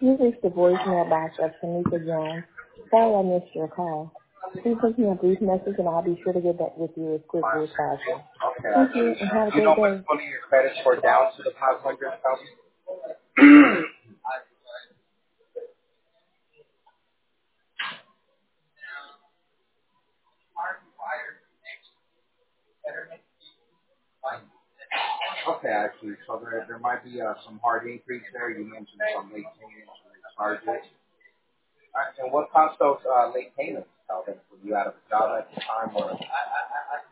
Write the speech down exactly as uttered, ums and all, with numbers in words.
You reached the voicemail box of Tanika Jones. Sorry I missed your call. Please leave me a brief message and I'll be sure to get back with you as quickly as possible. Okay, I Thank you see. and have a You know great what's day. pulling your credit score down to the five hundred thousand? Okay, actually, so there there might be uh, some hard increase there. You mentioned some late payments and late charges. All right, and what caused those uh, late payments? Calvin? Were you out of a job at the time, or?